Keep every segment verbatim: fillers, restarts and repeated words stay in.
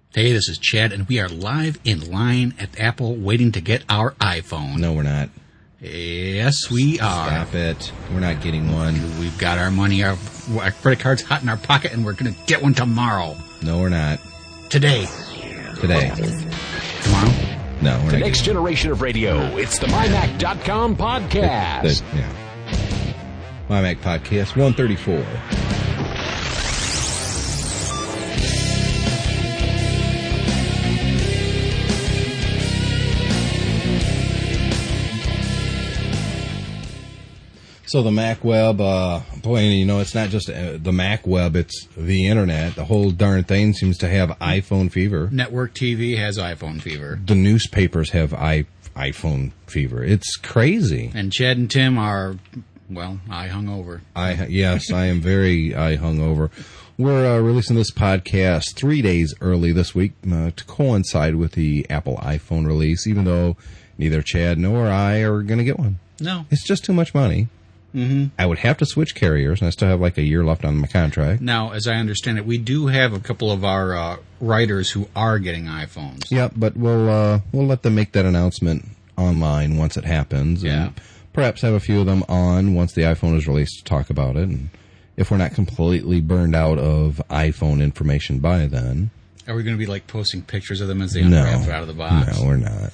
Hey, this is Chad, and we are live in line at Apple waiting to get our iPhone. No, we're not. Yes, we are. Stop it. We're not getting one. We've got our money, our, our credit card's hot in our pocket, and we're going to get one tomorrow. No, we're not. Today. Today. Tomorrow? No, we're the not. next generation of radio. It's the my mac dot com podcast. The, the, yeah. My Mac Podcast one thirty-four. So the Mac Web, uh, boy, you know, it's not just uh, the Mac Web, it's the Internet. The whole darn thing seems to have iPhone fever. Network T V has iPhone fever. The newspapers have i iPhone fever. It's crazy. And Chad and Tim are, well, I hungover. I Yes, I am very I hungover. We're uh, releasing this podcast three days early this week uh, to coincide with the Apple iPhone release, even though neither Chad nor I are going to get one. No. It's just too much money. Mm-hmm. I would have to switch carriers, and I still have like a year left on my contract. Now, as I understand it, we do have a couple of our uh, writers who are getting iPhones. Yep, but we'll uh, we'll let them make that announcement online once it happens. Yeah. And perhaps have a few of them on once the iPhone is released to talk about it. And if we're not completely burned out of iPhone information by then. Are we going to be like posting pictures of them as they No. unwrap out of the box? No, we're not.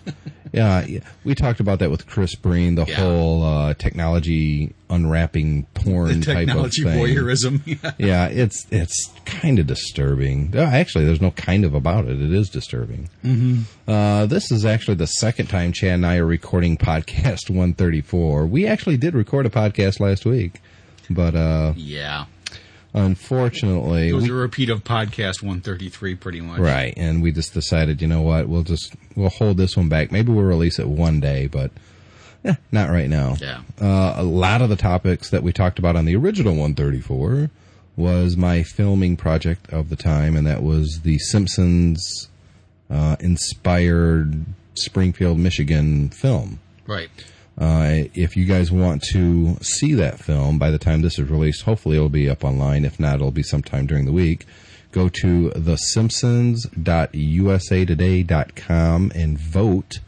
Yeah, yeah, we talked about that with Chris Breen, the Yeah. whole uh, technology unwrapping porn The type of technology thing. voyeurism. Yeah. Yeah, it's it's kind of disturbing. Uh, Actually, there's no kind of about it. It is disturbing. Mm-hmm. Uh, this is actually the second time Chad and I are recording podcast one thirty-four. We actually did record a podcast last week, but uh, Yeah. unfortunately, It was we, a repeat of podcast one thirty-three, pretty much. right, and we just decided, you know what, we'll just we'll hold this one back. Maybe we'll release it one day, but yeah, not right now. Yeah. Uh, a lot of the topics that we talked about on the original one thirty-four was my filming project of the time, and that was the Simpsons uh, inspired Springfield, Michigan film. Right. Uh, if you guys want to see that film, by the time this is released, hopefully it'll be up online. If not, it'll be sometime during the week. Go to the simpsons dot u s a today dot com and vote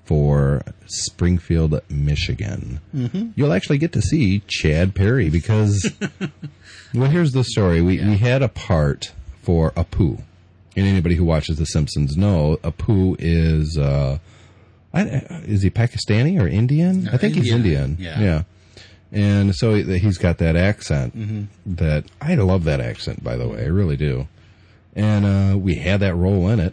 for Springfield, Michigan. Mm-hmm. You'll actually get to see Chad Perry because, well, here's the story. We, yeah. we had a part for Apu. And anybody who watches The Simpsons know Apu is... Uh, I, is he Pakistani or Indian? No, I think Indian. he's Indian. Yeah. yeah. And so he's got that accent mm-hmm. that I love that accent, by the way. I really do. And uh, we had that role in it,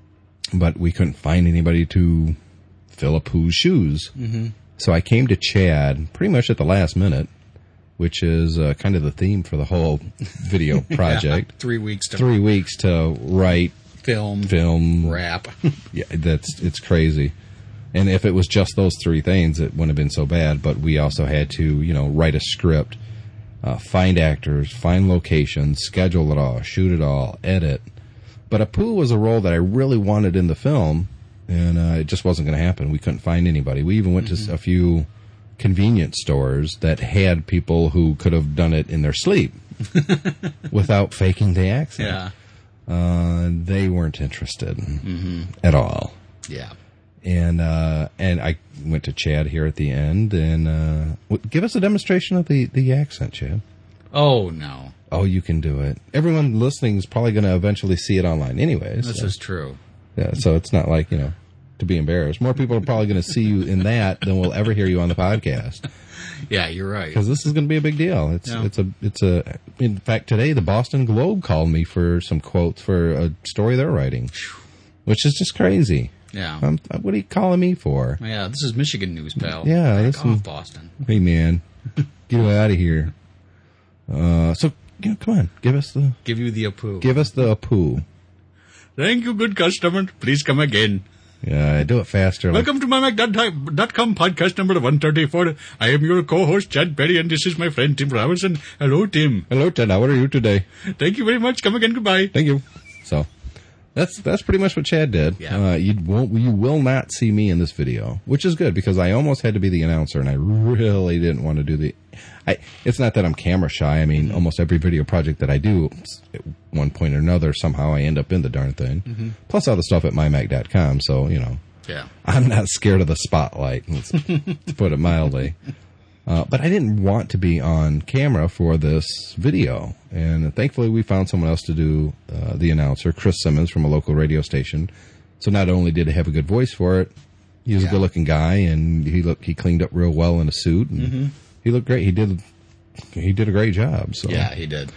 but we couldn't find anybody to fill Apu's shoes. Mm-hmm. So I came to Chad pretty much at the last minute, which is uh, kind of the theme for the whole video project. Yeah, three weeks to Three weeks to write, film, film, rap. Yeah, that's it's crazy. And if it was just those three things, it wouldn't have been so bad. But we also had to, you know, write a script, uh, find actors, find locations, schedule it all, shoot it all, edit. But Apu was a role that I really wanted in the film, and uh, it just wasn't going to happen. We couldn't find anybody. We even went mm-hmm. to a few convenience stores that had people who could have done it in their sleep without faking the accent. Yeah. Uh, they weren't interested mm-hmm. at all. Yeah. And uh, and I went to Chad here at the end, and uh, give us a demonstration of the, the accent, Chad. Oh, no. Oh, you can do it. Everyone listening is probably going to eventually see it online anyways. This so. is true. Yeah, so it's not like, you know, to be embarrassed. More people are probably going to see you in that than will ever hear you on the podcast. Yeah, you're right. Because this is going to be a big deal. It's yeah. it's a it's a. In fact, today the Boston Globe called me for some quotes for a story they're writing, which is just crazy. Yeah. Um, what are you calling me for? Yeah, this is Michigan news, pal. Yeah, Back this off, is Boston. Hey, man, get out of here. Uh, so you know, come on, give us the give you the Apu. Give us the Apu. Thank you, good customer. Please come again. Yeah, do it faster. Welcome like... to my mac dot com podcast number one thirty-four. I am your co-host, Chad Perry, and this is my friend, Tim Robinson. Hello, Tim. Hello, Ted. How are you today? Thank you very much. Come again. Goodbye. Thank you. So, That's that's pretty much what Chad did. Yeah. Uh, you won't, you will not see me in this video, which is good because I almost had to be the announcer, and I really didn't want to do the. I, it's not that I'm camera shy. I mean, mm-hmm. almost every video project that I do, at one point or another, somehow I end up in the darn thing. Mm-hmm. Plus all the stuff at my mac dot com, so you know, yeah, I'm not scared of the spotlight. Let's put it mildly. Uh, but I didn't want to be on camera for this video. And thankfully, we found someone else to do uh, the announcer, Chris Simmons from a local radio station. So not only did he have a good voice for it, he was yeah. a good-looking guy, and he looked he cleaned up real well in a suit, and mm-hmm. he looked great. He did he did a great job. So yeah, he did.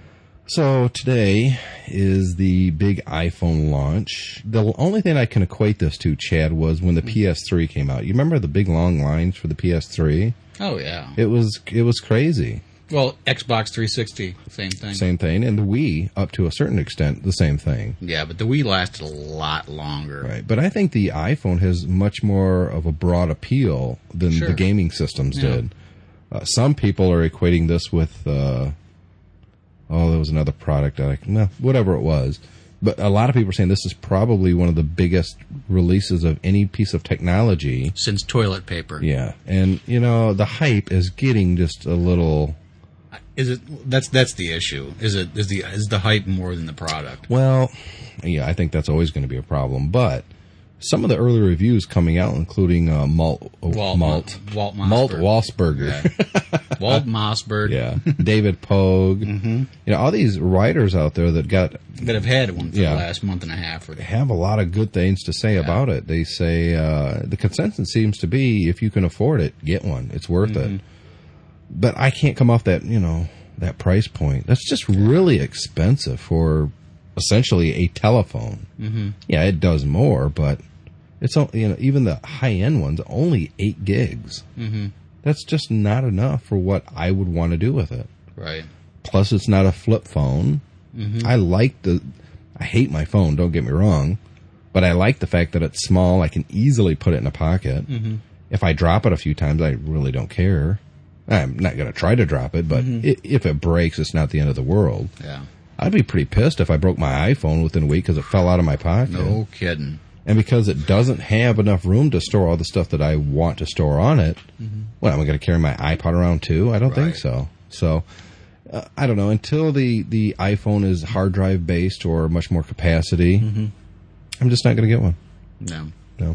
So today is the big iPhone launch. The only thing I can equate this to, Chad, was when the P S three came out. You remember the big long lines for the P S three? Oh yeah, it was it was crazy. Well, Xbox three sixty, same thing. Same thing, and the Wii, up to a certain extent, the same thing. Yeah, but the Wii lasted a lot longer. Right, but I think the iPhone has much more of a broad appeal than sure. the gaming systems yeah. did. Uh, some people are equating this with, uh, oh, there was another product, that I, well, whatever it was. But a lot of people are saying this is probably one of the biggest releases of any piece of technology. Since toilet paper. Yeah, and, you know, the hype is getting just a little... Is it that's that's the issue? Is it is the is the hype more than the product? Well, yeah, I think that's always going to be a problem. But some of the early reviews coming out, including uh, Malt Walt Malt Walt Malt Walsberger, yeah. Walt Mossberg, yeah, David Pogue, mm-hmm. you know, all these writers out there that got that have had one for yeah, the last month and a half, or have a lot of good things to say yeah. about it. They say uh, the consensus seems to be if you can afford it, get one. It's worth mm-hmm. it. But I can't come off that, you know, that price point. That's just really expensive for essentially a telephone. Mm-hmm. Yeah, it does more, but it's, you know, even the high end ones only eight gigs. Mm-hmm. That's just not enough for what I would want to do with it. Right. Plus, it's not a flip phone. Mm-hmm. I like the. I hate my phone. Don't get me wrong, but I like the fact that it's small. I can easily put it in a pocket. Mm-hmm. If I drop it a few times, I really don't care. I'm not going to try to drop it, but mm-hmm. I- if it breaks, it's not the end of the world. Yeah. I'd be pretty pissed if I broke my iPhone within a week because it fell out of my pocket. No kidding. And because it doesn't have enough room to store all the stuff that I want to store on it, mm-hmm. well, am I going to carry my iPod around too? I don't right. think so. So, uh, I don't know. Until the, the iPhone is hard drive based or much more capacity, mm-hmm. I'm just not going to get one. No. No.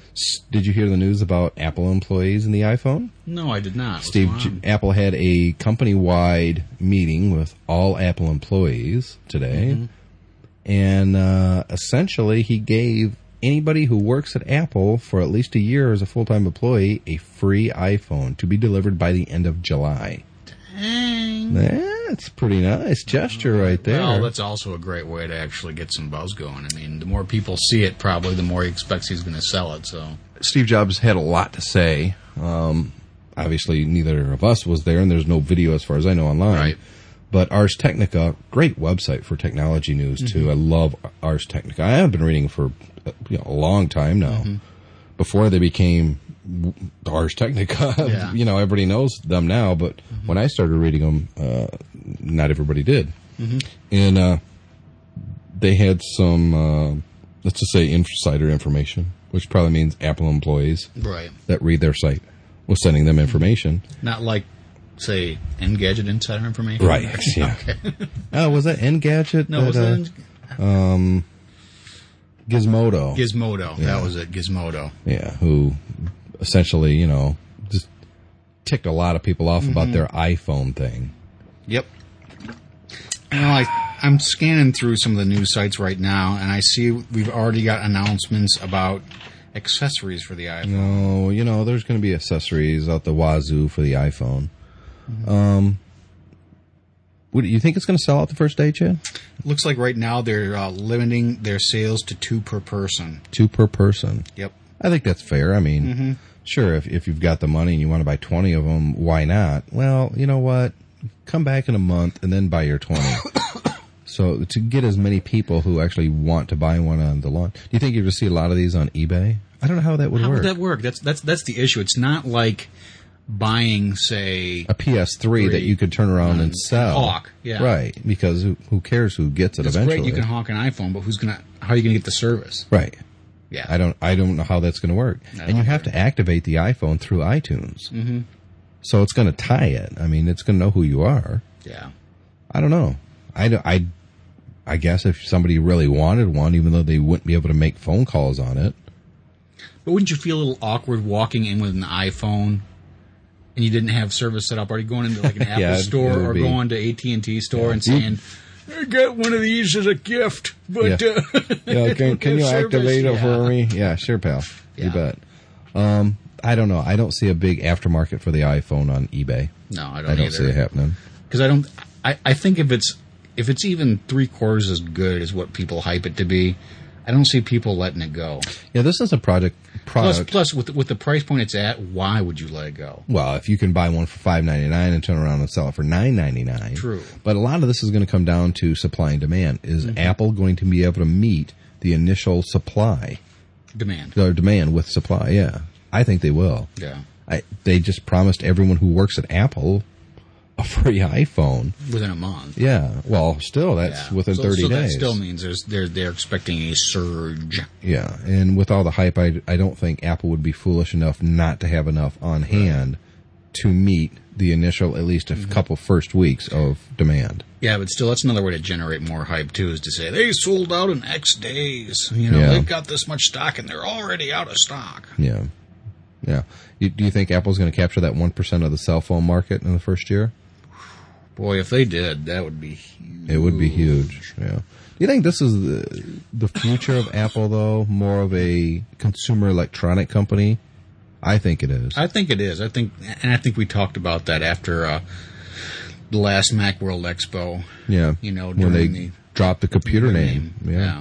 Did you hear the news about Apple employees in the iPhone? No, I did not. Steve, J- Apple had a company-wide meeting with all Apple employees today, mm-hmm. and uh, essentially he gave anybody who works at Apple for at least a year as a full-time employee a free iPhone to be delivered by the end of July. Dang. That's a pretty nice gesture right there. Well, that's also a great way to actually get some buzz going. I mean, the more people see it, probably the more he expects he's going to sell it. So Steve Jobs had a lot to say. Um, obviously, neither of us was there, and there's no video as far as I know online. Right. But Ars Technica, great website for technology news, too. Mm-hmm. I love Ars Technica. I have been reading it for you know, a long time now. Mm-hmm. Before they became Ars Technica, yeah. you know, everybody knows them now. But mm-hmm. when I started reading them, uh, not everybody did. Mm-hmm. And uh, they had some, uh, let's just say, insider information, which probably means Apple employees right. that read their site was sending them information. Not like, say, Engadget insider information? Right, yeah. Okay. Oh, was that Engadget? No, that, was that uh, um, Gizmodo. Gizmodo. Yeah. That was it, Gizmodo. Yeah, who essentially, you know, just ticked a lot of people off mm-hmm. about their iPhone thing. Yep. You know, I, I'm scanning through some of the news sites right now, and I see we've already got announcements about accessories for the iPhone. No, you know, there's going to be accessories out the wazoo for the iPhone. Mm-hmm. Um, what, do you think it's going to sell out the first day, Chad? Looks like right now they're uh, limiting their sales to two per person. Two per person. Yep. I think that's fair. I mean, mm-hmm. sure, if if you've got the money and you want to buy twenty of them, why not? Well, you know what? Come back in a month and then buy your twenty. So to get as many people who actually want to buy one on the launch, do you think you're going to see a lot of these on eBay? I don't know how that would how work. How would that work? That's that's that's the issue. It's not like buying, say, a P S three that you could turn around and sell. Hawk, yeah. Right, because who, who cares who gets it it's eventually? Great, you can hawk an iPhone, but who's gonna? How are you gonna get the service? Right. Yeah. I don't. I don't know how that's going to work. And you have to activate the iPhone through iTunes. Mm-hmm. So it's going to tie it. I mean, it's going to know who you are. Yeah. I don't know. I, don't- I, I guess if somebody really wanted one, even though they wouldn't be able to make phone calls on it. But wouldn't you feel a little awkward walking in with an iPhone and you didn't have service set up? Are you going into like an Apple Yeah, it store would or be. going to A T and T store Yeah. and saying, I got one of these as a gift, but Yeah. uh, Yeah, can, can you service, activate it yeah. for me? Yeah, sure, pal. You Yeah. bet. Um, I don't know. I don't see a big aftermarket for the iPhone on eBay. No, I don't I don't either. see it happening. Because I don't. I, I think if it's if it's even three quarters as good as what people hype it to be, I don't see people letting it go. Yeah, this is a project Plus, product. plus with with the price point it's at, why would you let it go? Well, if you can buy one for five ninety nine and turn around and sell it for nine ninety nine, True. But a lot of this is going to come down to supply and demand. Is Mm-hmm. Apple going to be able to meet the initial supply Demand. or demand with supply? Yeah, I think they will. Yeah. I, they just promised everyone who works at Apple a free iPhone. Within a month. Yeah. Well, still, that's Yeah. within so, thirty so days. that still means there's they're they're expecting a surge. Yeah, and with all the hype, I, I don't think Apple would be foolish enough not to have enough on hand to meet the initial, at least a Mm-hmm. couple first weeks of demand. Yeah, but still, that's another way to generate more hype too. Is to say they sold out in X days. You know, Yeah. they've got this much stock and they're already out of stock. Yeah, yeah. You, do you think Apple's going to capture that one percent of the cell phone market in the first year? Boy, if they did, that would be huge. It would be huge. Yeah. Do you think this is the the future of Apple, though? More of a consumer electronic company? I think it is. I think it is. I think, and I think we talked about that after uh, the last Macworld Expo. yeah. You know, when they during the dropped the computer name. Yeah.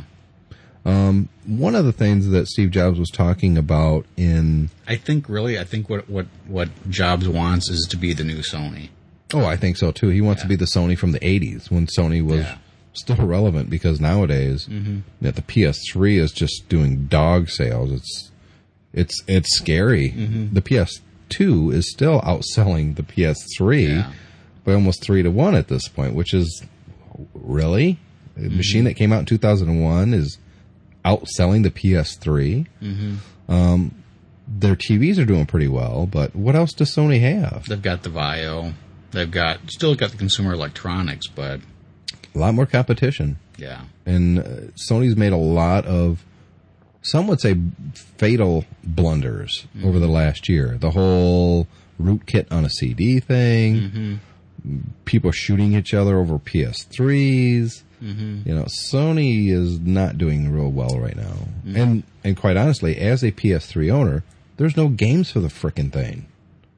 One of the things that Steve Jobs was talking about in I think really, I think what what what Jobs wants is to be the new Sony. oh, I think so too. He wants to Yeah. be the Sony from the eighties when Sony was Yeah. still relevant, because nowadays Mm-hmm. that the P S three is just doing dog sales. It's it's it's scary. Mm-hmm. The P S two is still outselling the P S three Yeah. by almost three to one at this point, which is really a Mm-hmm. machine that came out in two thousand one is outselling the P S three. Mm-hmm. Um, their T Vs are doing pretty well, but what else does Sony have? They've got the Vio. They've got still got the consumer electronics, but A lot more competition. yeah, And uh, Sony's made a lot of, some would say, fatal blunders Mm-hmm. over the last year. The whole rootkit on a C D thing, Mm-hmm. people shooting each other over P S threes. Mm-hmm. You know, Sony is not doing real well right now. Mm-hmm. And and quite honestly, as a P S three owner, there's no games for the frickin' thing.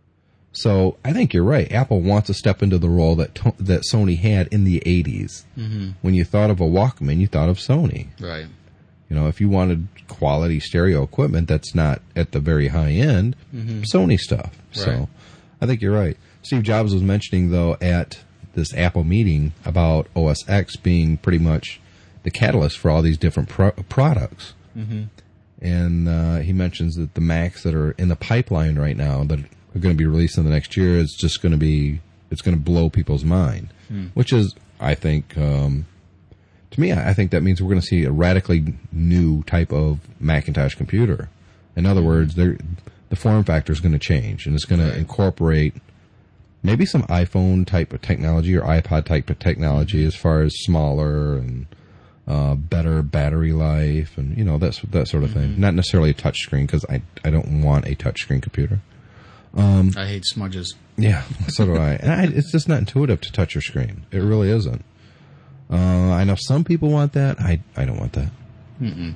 So I think you're right. Apple wants to step into the role that to- that Sony had in the eighties. Mm-hmm. When you thought of a Walkman, you thought of Sony. right. You know, if you wanted quality stereo equipment that's not at the very high end, Sony stuff. Right. So I think you're right. Steve Jobs was mentioning, though, at this Apple meeting about O S X being pretty much the catalyst for all these different pro- products. Mm-hmm. And uh, he mentions that the Macs that are in the pipeline right now that are going to be released in the next year is just going to be, it's going to blow people's mind, which is, I think, um, to me, I I think that means we're going to see a radically new type of Macintosh computer. In other words, they're, the form factor is going to change, and it's going to incorporate maybe some iPhone type of technology or iPod type of technology as far as smaller and uh, better battery life and, you know, that's, that sort of thing. Not necessarily a touch screen, because I, I don't want a touch screen computer. I hate smudges. Yeah, so do I. And I, it's just not intuitive to touch your screen. It really isn't. Uh, I know some people want that. I, I don't want that. Mm-mm.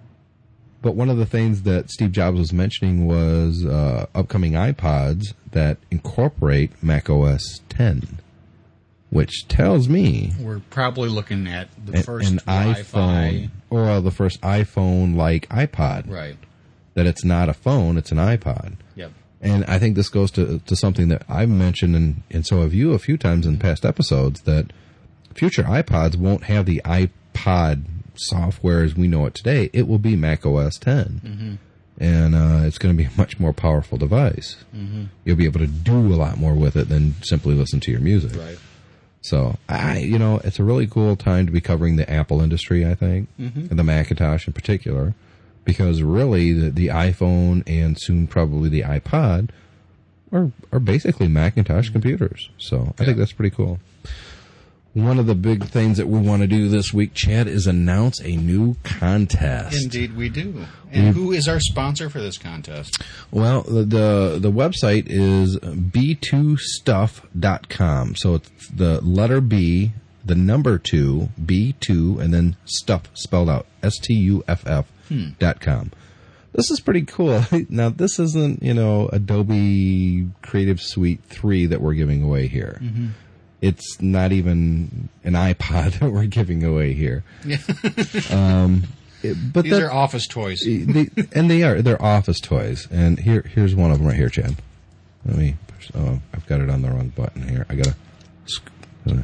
But one of the things that Steve Jobs was mentioning was uh, upcoming iPods that incorporate Mac O S ten, which tells me We're probably looking at the an, first an Wi-Fi. iPhone, or the first iPhone-like iPod. Right. That it's not a phone, it's an iPod. Yep. And I think this goes to to something that I've mentioned, and, and so have you a few times in past episodes, that future iPods won't have the iPod software as we know it today. It will be Mac O S ten. and uh, it's going to be a much more powerful device. Mm-hmm. You'll be able to do a lot more with it than simply listen to your music. Right. So, I, you know, it's a really cool time to be covering the Apple industry, I think, Mm-hmm. and the Macintosh in particular, because really the, the iPhone and soon probably the iPod are, are basically Macintosh computers. So I think that's pretty cool. One of the big things that we want to do this week, Chad, is announce a new contest. Indeed, we do. And who is our sponsor for this contest? Well, the the, the website is b two stuff dot com. So it's the letter B, the number two, B two, and then stuff spelled out, S T U F F Hmm. dot com. This is pretty cool. Now, this isn't, you know, Adobe Creative Suite three that we're giving away here. Mm-hmm. It's not even an iPod that we're giving away here. Yeah. Um, it- but These that- are office toys. they, and they are they're office toys. And here here's one of them right here, Chad. Let me. Push, oh, I've got it on the wrong button here. I gotta. uh,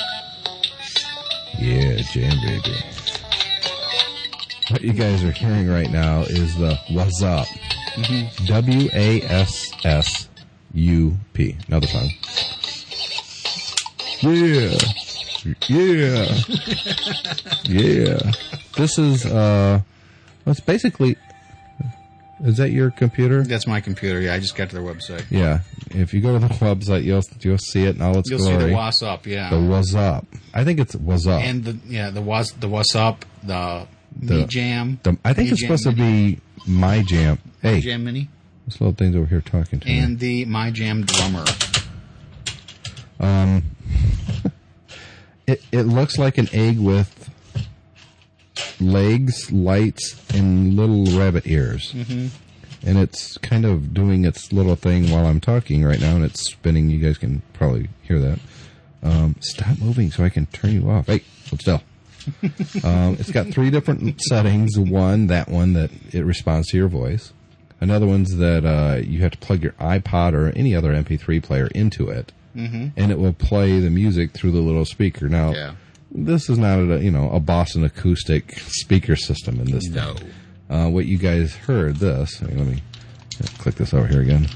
Yeah, jam baby. What you guys are hearing right now is the What's Up. W A S S U P. Another song. Yeah. Yeah. Yeah. This is, uh, well, it's basically, is that your computer? That's my computer. Yeah, I just got to their website. Yeah. If you go to the website, you'll, you'll see it in all its You'll glory. see the What's Up, yeah. The What's Up. I think it's What's Up. And the yeah, the What's the What's Up, the, The- Me Jam. The- I think Me it's Jam supposed to Mini, be My Jam. Hey, Jam Mini, this little thing's over here talking to me. and the My Jam Drummer. It it looks like an egg with legs, lights, and little rabbit ears. Mm-hmm. And it's kind of doing its little thing while I'm talking right now, and it's spinning. You guys can probably hear that. Um, stop moving so I can turn you off. Hey, hold still. um, it's got three different settings. One, that one that it responds to your voice. Another one's that uh, you have to plug your iPod or any other M P three player into it, mm-hmm. and it will play the music through the little speaker. Now, Yeah. this is not a you know a Boston acoustic speaker system in this No. thing. Uh, what you guys heard this. I mean, let me click this over here again.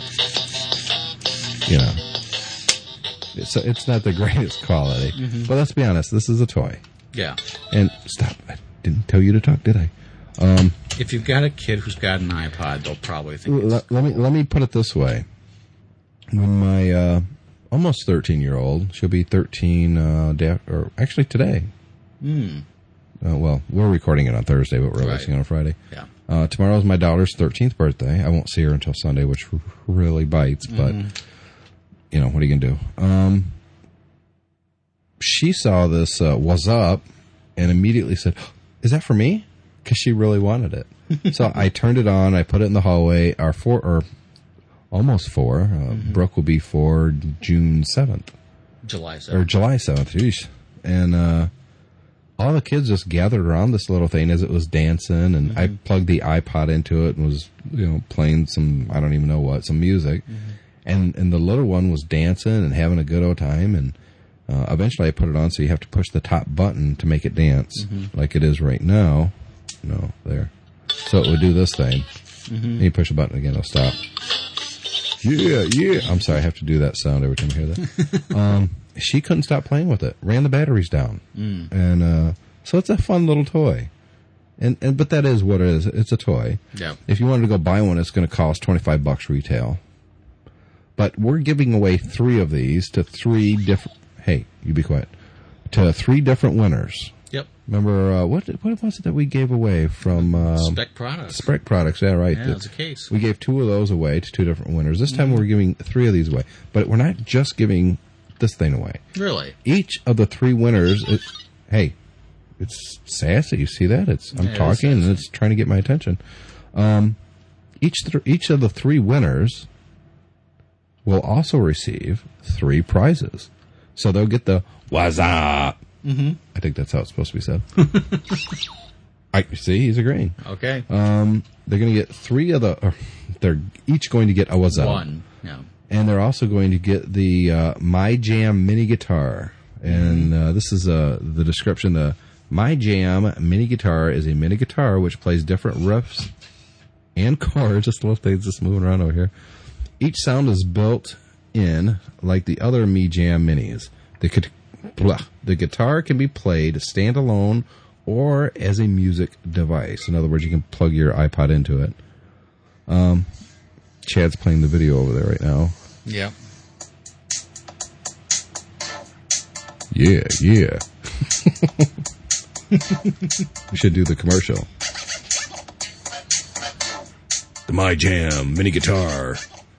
You know, it's it's not the greatest quality, Mm-hmm. but let's be honest. This is a toy. Yeah. And stop! I didn't tell you to talk, did I? Um, If you've got a kid who's got an iPod, they'll probably think it's let, let me let me put it this way. When my uh, almost thirteen year old, she'll be thirteen, uh, day, or actually today. Mm. Uh, well, we're recording it on Thursday, but we're Right. releasing it on Friday. Yeah. Uh, tomorrow's my daughter's thirteenth birthday. I won't see her until Sunday, which r- really bites, but, you know, what are you going to do? Um, she saw this, uh, What's Up, and immediately said, is that for me? Because she really wanted it. So I turned it on, I put it in the hallway. Our four, or almost four, uh, Mm-hmm. Brooke will be for June seventh. July Or seventh. July seventh, geez. And uh, all the kids just gathered around this little thing as it was dancing, and I plugged the iPod into it and was, you know, playing some, I don't even know what, some music. And and the little one was dancing and having a good old time, and uh, eventually I put it on so you have to push the top button to make it dance, like it is right now. No, there. So it would do this thing. And you push a button again, it'll stop. Yeah, yeah. I'm sorry, I have to do that sound every time I hear that. um, she couldn't stop playing with it. Ran the batteries down, Mm. and uh, so it's a fun little toy. And, and but that is what it is. It's a toy. Yeah. If you wanted to go buy one, it's going to cost twenty-five bucks retail. But we're giving away three of these to three different. Hey, you be quiet. To three different winners. Yep. Remember uh, what? What was it that we gave away from um, Spec products. Spec Products? Yeah, right. Yeah, it's a case. We gave two of those away to two different winners. This time we're giving three of these away. But we're not just giving this thing away. Really? Each of the three winners, it, hey, it's sassy. You see that? It's I'm Yeah, it is talking and sassy. it's trying to get my attention. Um, each th- each of the three winners will also receive three prizes. So they'll get the What's Up. Mm-hmm. I think that's how it's supposed to be said. I see. He's agreeing. Okay. Um, they're going to get three of the. Or they're each going to get a What's Up. One. Yeah. And they're also going to get the uh, My Jam mini guitar. And uh, this is uh, the description. The My Jam mini guitar is a mini guitar which plays different riffs and chords, just little things just moving around over here. Each sound is built in like the other Me Jam Minis. The, gu- blah, the guitar can be played standalone or as a music device. In other words, you can plug your iPod into it. Um, Chad's playing the video over there right now. Yeah. Yeah, yeah. We should do the commercial. The My Jam mini guitar.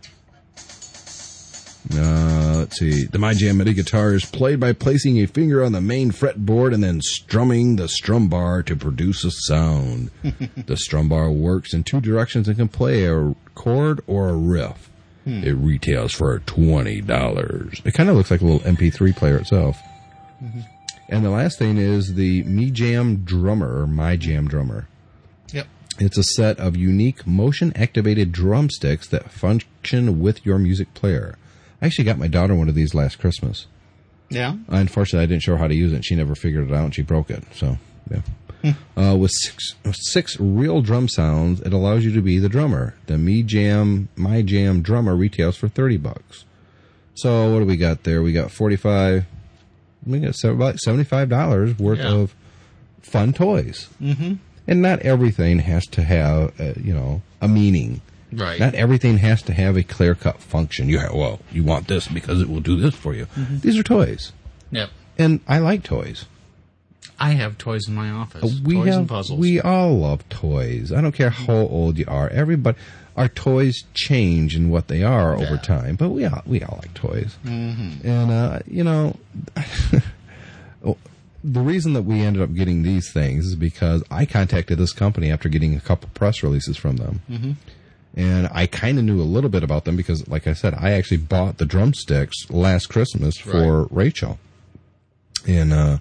Uh, let's see. The My Jam mini guitar is played by placing a finger on the main fretboard and then strumming the strum bar to produce a sound. The strum bar works in two directions and can play a chord or a riff. Hmm. It retails for twenty dollars. It kind of looks like a little M P three player itself. Mm-hmm. And the last thing is the Me Jam Drummer, or My Jam Drummer. Yep. It's a set of unique motion-activated drumsticks that function with your music player. I actually got my daughter one of these last Christmas. Yeah? Unfortunately, I didn't show her how to use it, and she never figured it out, and she broke it. So, yeah. Hmm. Uh, with six, six real drum sounds, it allows you to be the drummer. The Me Jam, My Jam Drummer retails for thirty bucks. So, what do we got there? We got forty-five... We got about seventy-five dollars worth yeah. of fun toys. Mm-hmm. And not everything has to have, uh, you know, a meaning. Right. Not everything has to have a clear-cut function. You have, well, you want this because it will do this for you. Mm-hmm. These are toys. Yep. And I like toys. I have toys in my office. Uh, we toys have, and puzzles. We all love toys. I don't care how old you are. Everybody, our toys change in what they are yeah. over time, but we all we all like toys. Mm-hmm. And uh, you know, the reason that we ended up getting these things is because I contacted this company after getting a couple press releases from them. Mm-hmm. And I kind of knew a little bit about them because, like I said, I actually bought the drumsticks last Christmas for right. Rachel. And, uh,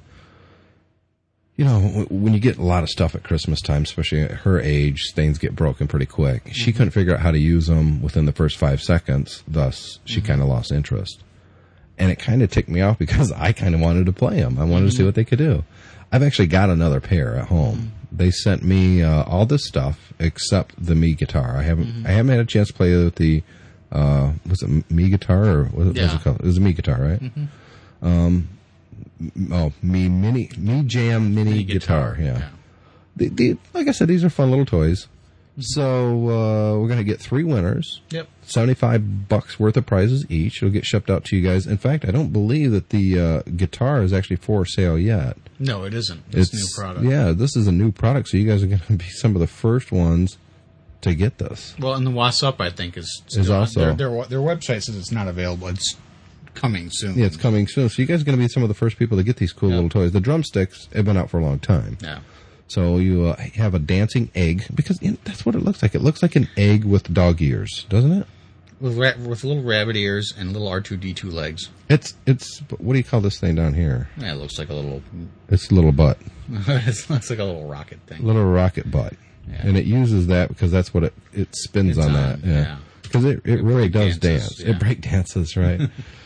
you know, when you get a lot of stuff at Christmas time, especially at her age, things get broken pretty quick. Mm-hmm. She couldn't figure out how to use them within the first five seconds. Thus, she mm-hmm. kind of lost interest. And it kind of ticked me off because I kind of wanted to play them. I wanted mm-hmm. to see what they could do. I've actually got another pair at home. Mm-hmm. They sent me uh, all this stuff except the Me guitar. I haven't mm-hmm. I haven't had a chance to play with the uh, was it Me guitar or what was yeah. it called? It was a Me guitar, right? Mm-hmm. Um, oh, Me Mini Me Jam Mini, mini guitar. guitar. Yeah. yeah. The, the, like I said, these are fun little toys. Mm-hmm. So uh, we're gonna get three winners. Yep. Seventy-five bucks worth of prizes each. It'll get shipped out to you guys. In fact, I don't believe that the uh, guitar is actually for sale yet. No, it isn't. It's, it's a new product. Yeah, this is a new product, so you guys are going to be some of the first ones to get this. Well, and the What's Up, I think, is is also their, their their website says it's not available. It's coming soon. Yeah, it's coming soon. So you guys are going to be some of the first people to get these cool yep. little toys. The drumsticks have been out for a long time. Yeah. So you uh, have a dancing egg because you know, that's what it looks like. It looks like an egg with dog ears, doesn't it? With ra- with little rabbit ears and little R two D two legs. It's it's what do you call this thing down here? Yeah, it looks like a little. It's a little butt. It looks like a little rocket thing. Little rocket butt, yeah. And it uses that because that's what it it spins it's on, on that. Yeah, because yeah. it, it, it really does dances, dance. Yeah. It break dances, right?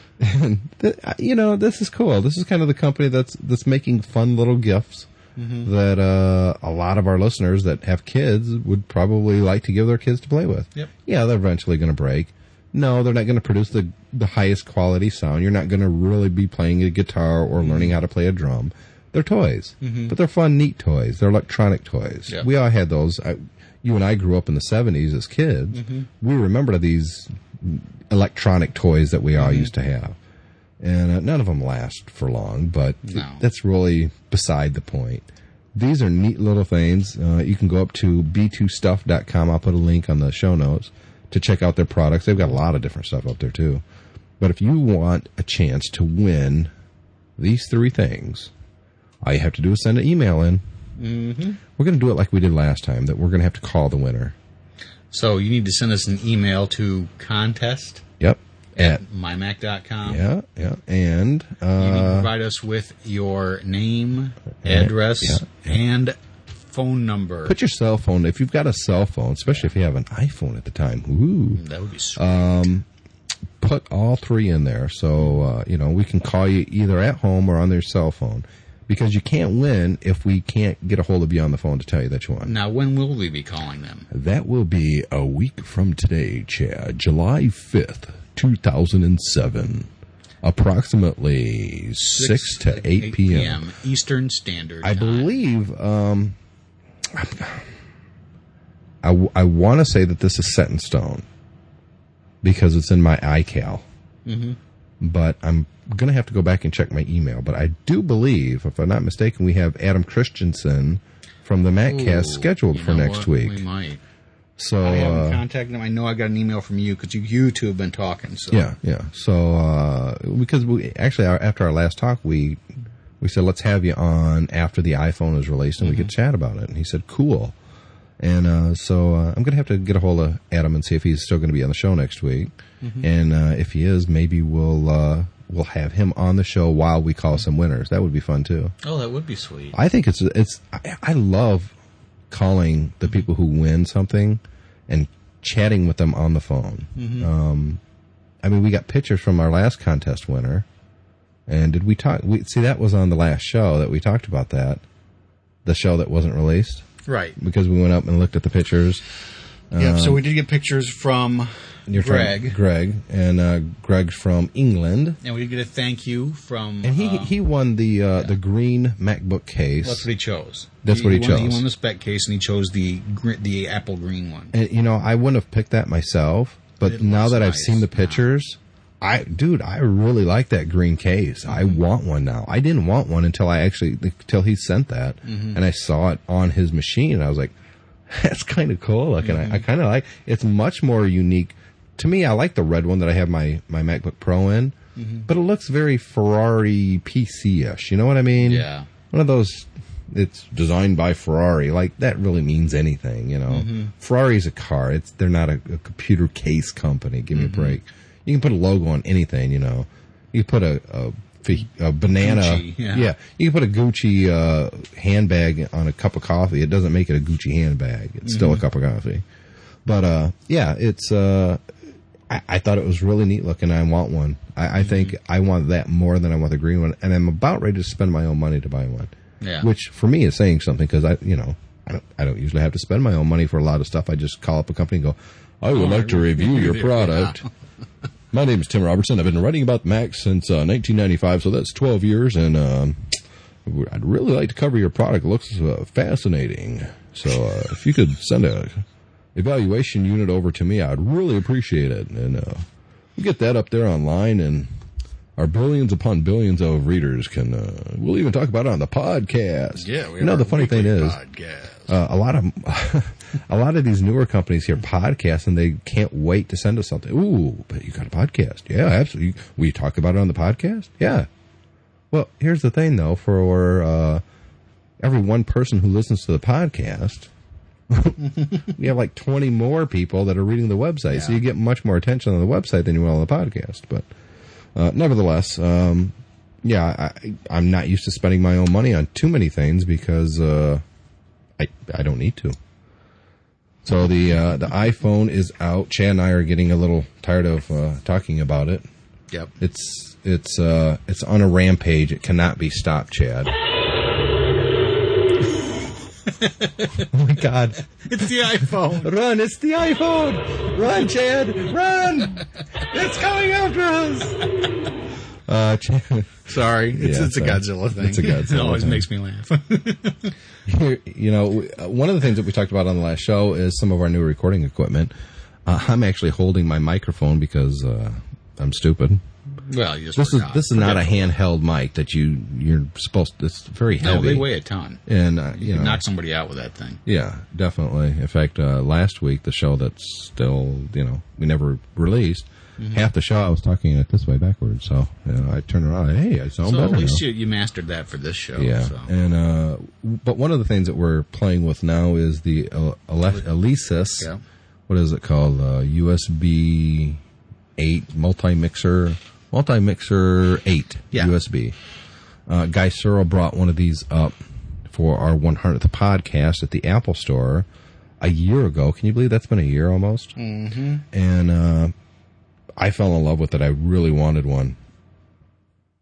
And th- you know, this is cool. This is kind of the company that's that's making fun little gifts. Mm-hmm. That uh, a lot of our listeners that have kids would probably like to give their kids to play with. Yep. Yeah, they're eventually going to break. No, they're not going to produce the the highest quality sound. You're not going to really be playing a guitar or mm-hmm. learning how to play a drum. They're toys, mm-hmm. but they're fun, neat toys. They're electronic toys. Yep. We all had those. I, you and I grew up in the seventies as kids. Mm-hmm. We remember these electronic toys that we all mm-hmm. used to have. And uh, none of them last for long, but no. that's really beside the point. These are neat little things. Uh, you can go up to b two stuff dot com. I'll put a link on the show notes to check out their products. They've got a lot of different stuff up there, too. But if you want a chance to win these three things, all you have to do is send an email in. Mm-hmm. We're going to do it like we did last time, that we're going to have to call the winner. So you need to send us an email to contest. Yep. At, at my mac dot com. Yeah, yeah. And uh, you need to provide us with your name, address, yeah, yeah. and phone number. Put your cell phone, if you've got a cell phone, especially if you have an iPhone at the time. Ooh. That would be sweet. Um, put all three in there so, uh, you know, we can call you either at home or on their cell phone. Because you can't win if we can't get a hold of you on the phone to tell you that you won. Now, when will we be calling them? That will be a week from today, Chad. July fifth, two thousand seven. Approximately six to eight p.m. Eastern Standard I Time. believe, um, I, I want to say that this is set in stone because it's in my iCal. Mm-hmm. But I'm going to have to go back and check my email. But I do believe, if I'm not mistaken, we have Adam Christensen from the MacCast Ooh, scheduled for next what? week. We might. So I haven't uh, contacted him. I know I got an email from you because you, you two have been talking. So. yeah, yeah. So uh, because we actually our, after our last talk, we we said let's have you on after the iPhone is released and mm-hmm. we could chat about it. And he said cool. And uh, so uh, I'm going to have to get a hold of Adam and see if he's still going to be on the show next week. Mm-hmm. And uh, if he is, maybe we'll uh, we'll have him on the show while we call some winners. That would be fun too. Oh, that would be sweet. I think it's it's I, I love calling the people who win something and chatting with them on the phone. Mm-hmm. Um, I mean, we got pictures from our last contest winner, and did we talk? We, see, that was on the last show that we talked about that, the show that wasn't released, right? Because we went up and looked at the pictures. Yeah, um, so we did get pictures from your Greg. friend Greg, and uh, Greg's from England, and we did get a thank you from. and he uh, he won the uh, yeah. the green MacBook case. That's what he chose. That's he, what he, he chose. Won, he won the spec case, and he chose the gr- the apple green one. And you know, I wouldn't have picked that myself, but It now that nice. I've seen the pictures, yeah. I dude, I really like that green case. Mm-hmm. I want one now. I didn't want one until I actually until he sent that, mm-hmm. and I saw it on his machine, and I was like, that's kind of cool looking. Mm-hmm. I, I kind of like. It's much more unique to me. I like the red one that I have my my MacBook Pro in, mm-hmm. but it looks very Ferrari P C-ish. You know what I mean? Yeah. One of those. It's designed by Ferrari. Like, that really means anything, you know. Mm-hmm. Ferrari's a car. It's They're not a, a computer case company. Give me mm-hmm. a break. You can put a logo on anything, you know. You can put a, a, a banana. Gucci, yeah. yeah. You can put a Gucci uh, handbag on a cup of coffee. It doesn't make it a Gucci handbag. It's mm-hmm. still a cup of coffee. But, uh, yeah, it's... Uh, I, I thought it was really neat looking. I want one. I, I mm-hmm. think I want that more than I want the green one. And I'm about ready to spend my own money to buy one. Yeah. Which for me is saying something because I, you know, I don't, I don't usually have to spend my own money for a lot of stuff. I just call up a company and go, I would oh, like to review your product. Yeah. My name is Tim Robertson. I've been writing about Mac since uh, nineteen ninety-five, so that's twelve years, and um, I'd really like to cover your product. It looks uh, fascinating. So uh, if you could send a evaluation unit over to me, I'd really appreciate it. And uh, we'll get that up there online, and our billions upon billions of readers can, uh, we'll even talk about it on the podcast. Yeah, we you know, the funny thing is, uh, a lot of, a lot of these newer companies hear podcasts and they can't wait to send us something. Ooh, but you got a podcast. Yeah, absolutely. We talk about it on the podcast. Yeah. Well, here's the thing though, for, uh, every one person who listens to the podcast, we have like twenty more people that are reading the website. Yeah. So you get much more attention on the website than you will on the podcast. But, Uh, nevertheless, um, yeah, I, I'm not used to spending my own money on too many things because uh, I I don't need to. So the uh, the iPhone is out. Chad and I are getting a little tired of uh, talking about it. Yep. It's it's uh, it's on a rampage. It cannot be stopped, Chad. Oh my God! It's the iPhone. Run! It's the iPhone. Run, Chad! Run! It's coming after us. Uh, Chad. Sorry, it's, Yeah, it's a sorry. Godzilla thing. It's a Godzilla It always thing. makes me laugh. you, you know, one of the things that we talked about on the last show is some of our new recording equipment. Uh, I'm actually holding my microphone because uh, I'm stupid. Well, you just This is forgot. this is not a Forgetful. handheld mic that you you're supposed to. It's very heavy. No, they weigh a ton. And uh, You you can know, knock somebody out with that thing. yeah, definitely. In fact, uh, last week the show that's still you know we never released. Mm-hmm. Half the show I was talking it this way backwards. So you know, I turned around. Hey, I sound So better at least now. you, you mastered that for this show. Yeah, So. and uh, but one of the things that we're playing with now is the uh, Ale- Alesis. Yeah. What is it called? Uh, U S B eight multi mixer, multi mixer eight Yeah. U S B. Uh, Guy Searle brought one of these up for our one hundredth podcast at the Apple Store a year ago. Can you believe that's been a year almost? Mm-hmm. And uh, I fell in love with it. I really wanted one.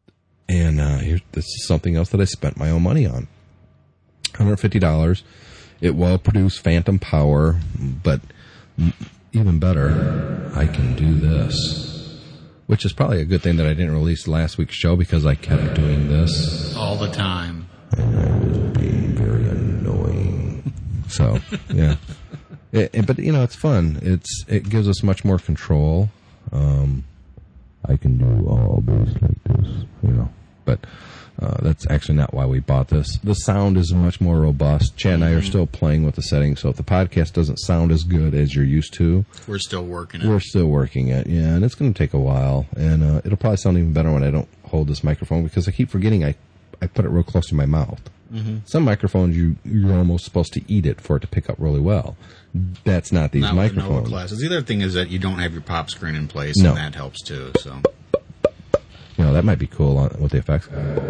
And uh, here, this is something else that I spent my own money on. one hundred fifty dollars. It will produce phantom power, but even better, I can do this. Which is probably a good thing that I didn't release last week's show because I kept doing this. All the time. And I was being very annoying. So, yeah. It, it, but, you know, it's fun. It's It gives us much more control. Um, I can do all this like this, you know. But uh, that's actually not why we bought this. The sound is much more robust. Chad and I are still playing with the settings, so if the podcast doesn't sound as good as you're used to, we're still working it. We're still working it, yeah, and it's going to take a while. And uh, it'll probably sound even better when I don't hold this microphone because I keep forgetting I, I put it real close to my mouth. Mm-hmm. Some microphones, you, you're almost supposed to eat it for it to pick up really well. That's not these not microphones. With Nova classes. The other thing is that you don't have your pop screen in place, no. and that helps too. So, you know, that might be cool on, with the effects.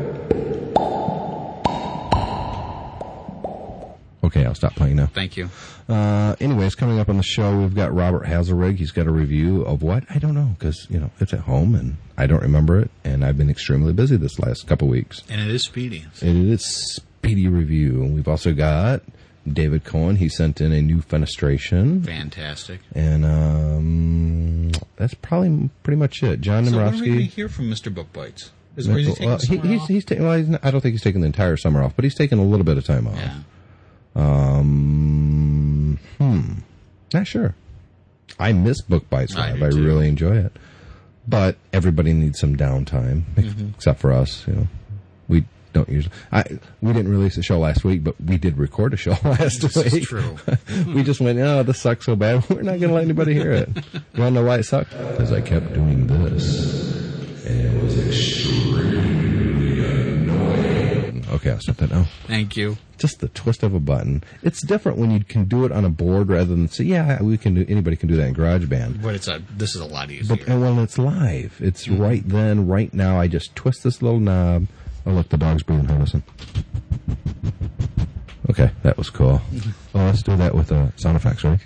Okay, I'll stop playing now. Thank you. Uh, anyways, coming up on the show, we've got Robert Hazelrig. He's got a review of what? I don't know, because, you know, it's at home, and I don't remember it, and I've been extremely busy this last couple weeks. And it is speedy. It is speedy review. We've also got David Cohen. He sent in a new fenestration. Fantastic. And um, that's probably pretty much it. John So Nemrowski. when are we going to hear from Mister Book Bites? Is, is he taking well, he, summer he's, off? he's ta- well, he's not, I don't think he's taking the entire summer off, but he's taking a little bit of time off. Yeah. Um, hmm. Not sure. I miss Book Bites I Live. do I too. really enjoy it. But everybody needs some downtime, Mm-hmm. except for us. You know, we don't usually. I we didn't release a show last week, but we did record a show last This week. is true. We just went, oh, this sucks so bad. We're not going to let anybody hear it. You want to know why it sucked? Because I kept doing this, and it was extremely annoying. Okay, I'll stop that now. Thank you. Just the twist of a button. It's different when you can do it on a board rather than say, yeah, we can do. Anybody can do that in GarageBand. But it's a this is a lot easier. But and when it's live, it's right then, right now. I just twist this little knob. Oh, look, the dog's breathing. Hey, listen. Okay, that was cool. Well, let's do that with uh, sound effects, right?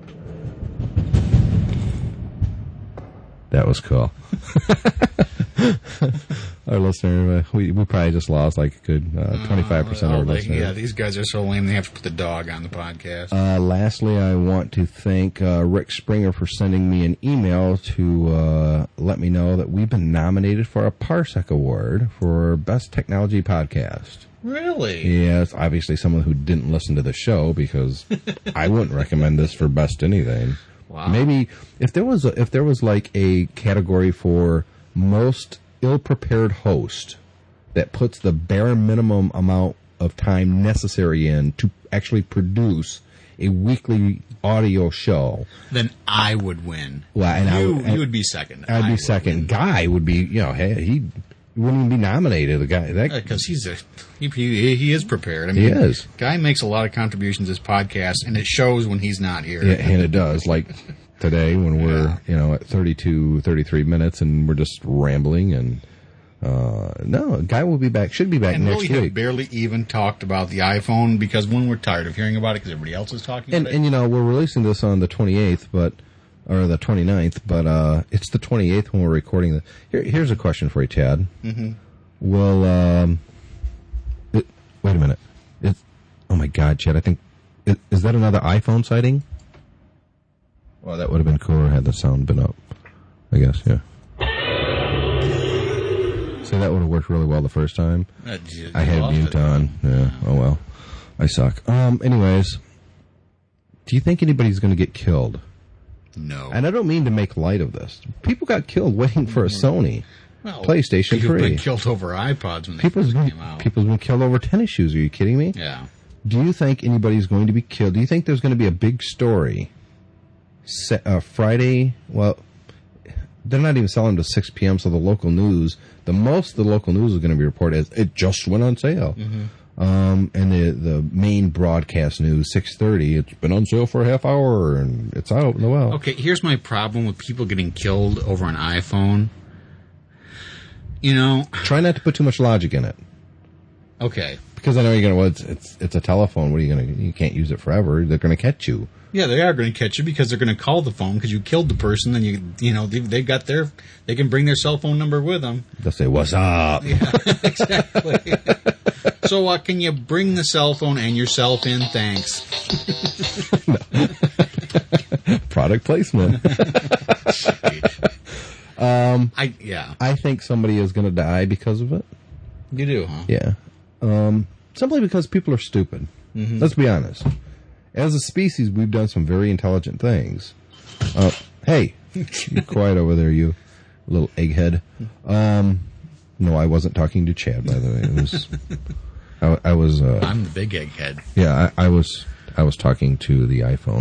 That was cool. Our listener, uh, we we probably just lost like a good uh, twenty-five percent of our Oh, they- listeners. yeah, these guys are so lame. They have to put the dog on the podcast. Uh, lastly, I want to thank uh, Rick Springer for sending me an email to uh, let me know that we've been nominated for a Parsec Award for Best Technology Podcast. Really? Yeah, it's obviously someone who didn't listen to the show because I wouldn't recommend this for best anything. Wow. Maybe if there was a, if there was like a category for most ill-prepared host that puts the bare minimum amount of time necessary in to actually produce a weekly audio show, Then I would win. Well, and I you, would- you would be second. I'd I be would second. win. Guy would be, you know, hey, he wouldn't even be nominated. The guy that Because he's a he, he he is prepared. I mean, He is. Guy makes a lot of contributions to this podcast, and it shows when he's not here. Yeah, and it does. Like today when we're, Yeah. you know, at thirty-two, thirty-three minutes and we're just rambling and, uh, no, Guy will be back, should be back And next really have week. barely even talked about the iPhone because when we're tired of hearing about it because everybody else is talking And, about and, it. you know, we're releasing this on the twenty-eighth, but, or the twenty-ninth, but, uh, it's the twenty-eighth when we're recording the, here, here's a question for you, Chad. Mm-hmm. Well, um, it, wait a minute. It, oh my God, Chad, I think, is, is that another iPhone sighting? Well, that would have been cooler had the sound been up, I guess, yeah. So that would have worked really well the first time. Uh, you- I you had lost mute it. on. Yeah, oh well. I suck. Um, anyways, do you think anybody's going to get killed? No. And I don't mean to make light of this. People got killed waiting for a Sony Well, PlayStation people have three. been killed over iPods when they People's first been, came out. people's been killed over tennis shoes. Are you kidding me? Yeah. Do you think anybody's going to be killed? Do you think there's going to be a big story se- uh, Friday? Well, they're not even selling to six p.m., so the local news, the most the local news is going to be reported as it just went on sale. Mm-hmm. Um, and the, the main broadcast news, six thirty, it's been on sale for a half hour, and it's out in the well. Okay, here's my problem with people getting killed over an iPhone. You know, Try not to put too much logic in it. okay. Because I know you're going to, well, it's, it's, it's a telephone. What are you going to, you can't use it forever. They're going to catch you. Yeah, they are going to catch you because they're going to call the phone because you killed the person, and you you know they, they got their they can bring their cell phone number with them. They'll say, "What's up?" Yeah, exactly. So, uh, can you bring the cell phone and yourself in? Thanks. Product placement. um, I yeah, I think somebody is going to die because of it. You do, huh? Yeah. Um, simply because people are stupid. Mm-hmm. Let's be honest. As a species, we've done some very intelligent things. Uh, hey, you quiet over there, you little egghead. Um, no, I wasn't talking to Chad, by the way. It was, I, I was. Uh, I'm the big egghead. Yeah, I, I was. I was talking to the iPhone.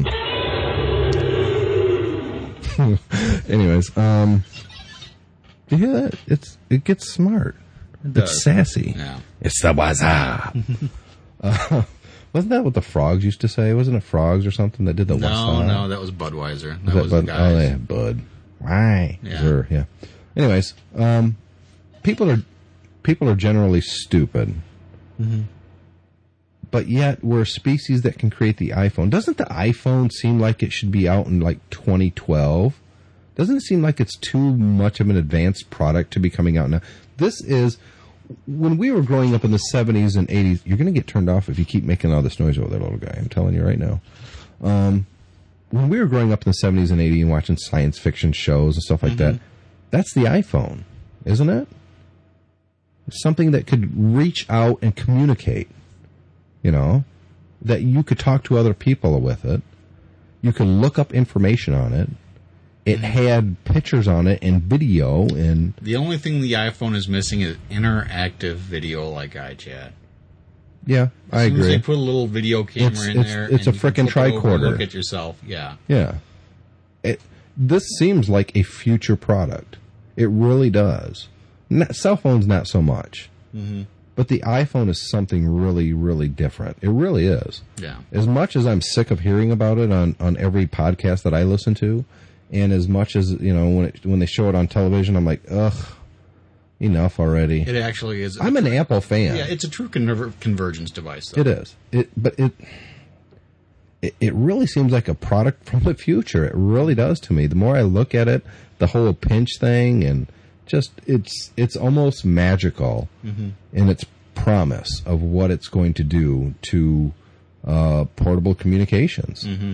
Anyways, um, do you hear that? It's it gets smart. It it's sassy. Yeah. It's the WhatsApp. uh, Wasn't that what the frogs used to say? Wasn't it frogs or something that did the No, WhatsApp? no, that was Budweiser. That was, was that the Bud? guys. Oh, yeah, Bud. Why? Yeah. Sure, yeah. Anyways, um, people are people are generally stupid. Mm-hmm. But yet, we're a species that can create the iPhone. Doesn't the iPhone seem like it should be out in, like, twenty twelve? Doesn't it seem like it's too much of an advanced product to be coming out now? This is... When we were growing up in the seventies and eighties, you're going to get turned off if you keep making all this noise over there, little guy. I'm telling you right now. Um, when we were growing up in the seventies and eighties and watching science fiction shows and stuff like mm-hmm. that, that's the iPhone, isn't it? It's something that could reach out and communicate, you know, that you could talk to other people with it. You could look up information on it. It had pictures on it and video, and the only thing the iPhone is missing is interactive video like iChat. Yeah, I as soon agree. As they put a little video camera it's, in it's, there. It's and a frickin' tricorder. Look at yourself. Yeah. Yeah. It, this seems like a future product. It really does. Not, cell phones, not so much. Mm-hmm. But the iPhone is something really, really different. It really is. Yeah. As much as I'm sick of hearing about it on, on every podcast that I listen to, and as much as, you know, when it, when they show it on television, I'm like, ugh, enough already. It actually is. I'm an Apple fan. Yeah, it's a true conver- convergence device, though. It is. It, but it, it it really seems like a product from the future. It really does to me. The more I look at it, the whole pinch thing, and just, it's it's almost magical mm-hmm. in its promise of what it's going to do to uh, portable communications. Mm-hmm.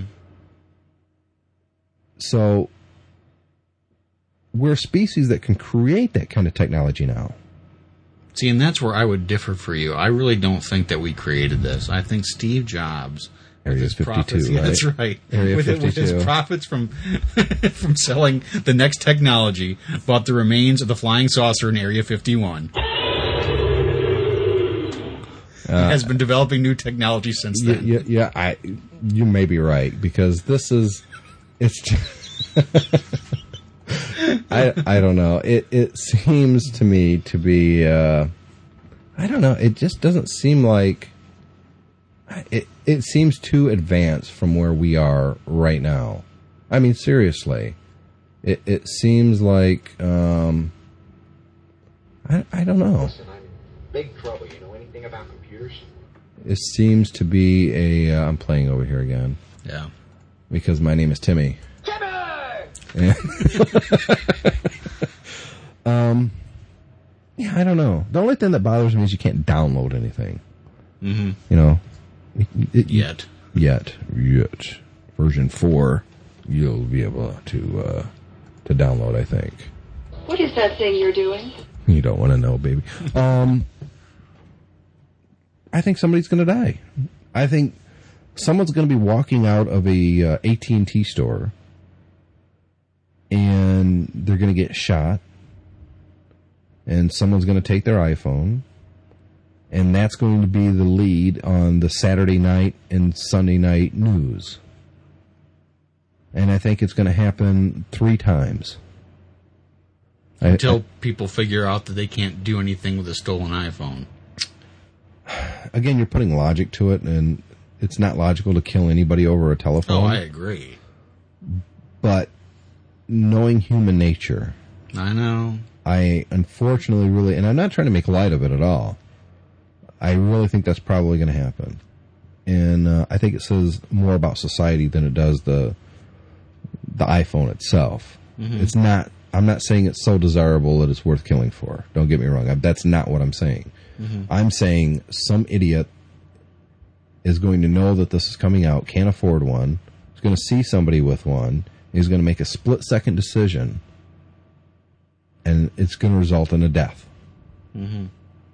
So, we're a species that can create that kind of technology now. See, and that's where I would differ for you. I really don't think that we created this. I think Steve Jobs, Area with his fifty-two, profits, right? Yeah, that's right. Area with, fifty-two. With his profits from from selling the next technology, bought the remains of the flying saucer in Area fifty-one. Uh, has been developing new technology since then. Yeah, yeah, I, you may be right, because this is... It's just, I I don't know. It it seems to me to be uh, I don't know. It just doesn't seem like it. It seems too advanced from where we are right now. I mean, seriously, it it seems like um, I I don't know. Listen, I'm in big trouble. You know anything about computers? It seems to be a. Uh, I'm playing over here again. Yeah. Because my name is Timmy. Timmy! Yeah. um, yeah, I don't know. The only thing that bothers me is you can't download anything. Mm-hmm. You know? It, it, yet. Yet. Yet. Version four, you'll be able to, uh, to download, I think. What is that thing you're doing? You don't want to know, baby. Um, I think somebody's going to die. I think... Someone's going to be walking out of a uh, A T and T store, and they're going to get shot, and someone's going to take their iPhone, and that's going to be the lead on the Saturday night and Sunday night news. And I think it's going to happen three times. Until I, I, people figure out that they can't do anything with a stolen iPhone. Again, you're putting logic to it, and... It's not logical to kill anybody over a telephone. Oh, I agree. But knowing human nature, I know. I unfortunately really, and I'm not trying to make light of it at all, I really think that's probably going to happen. and uh, I think it says more about society than it does the the iPhone itself. Mm-hmm. It's not. I'm not saying it's so desirable that it's worth killing for. Don't get me wrong. I, that's not what I'm saying. Mm-hmm. I'm saying some idiot is going to know that this is coming out, can't afford one, is going to see somebody with one, is going to make a split-second decision, and it's going to result in a death. Mm-hmm.